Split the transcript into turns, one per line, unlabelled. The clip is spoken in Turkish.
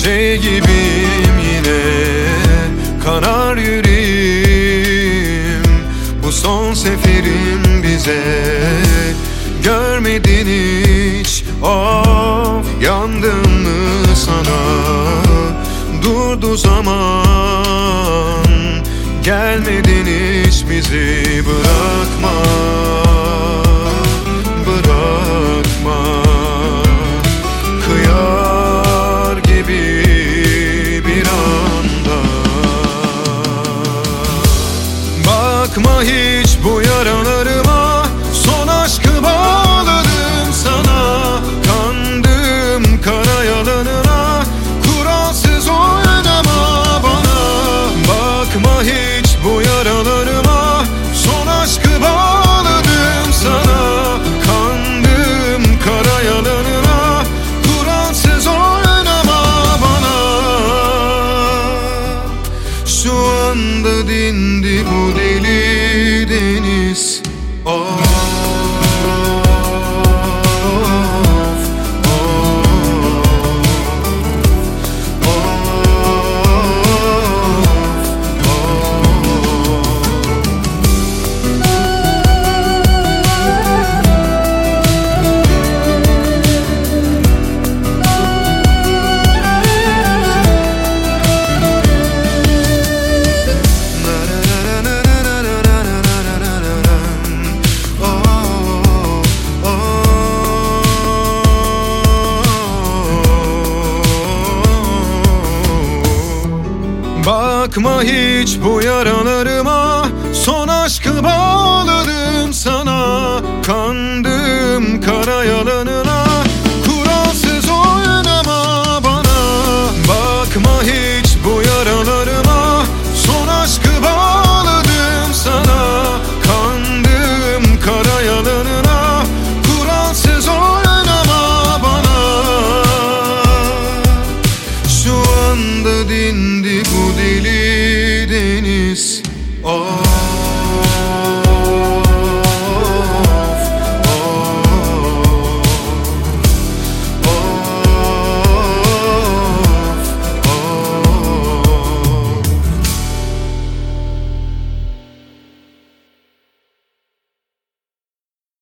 Şey gibiyim yine, kanar yüreğim. Bu son seferim bize, görmedin hiç. Of, yandım mı sana? Durdu zaman, gelmedin hiç bizi. Bırakma, bırakma. Kıyar gibi bir anda. Bakma hiç bu yaralarıma, son aşkı bağladım sana. Kandım kara yalanına, kuralsız oynama bana. Bakma hiç bu yaralarıma, son aşkı bağladım sana. Kandım kara yalanına, kuralsız oynama bana. Şu anda dindi bu deli deniz. Of. Bakma hiç bu yaralarıma, son aşkı bağladım sana. Kandım kara yalanına, kuralsız oynama bana. Bakma hiç bu yaralarıma, son aşkı bağladım sana. Kandım kara yalanına, kuralsız oynama bana. Şu anda dindi bu deli deniz. Oh.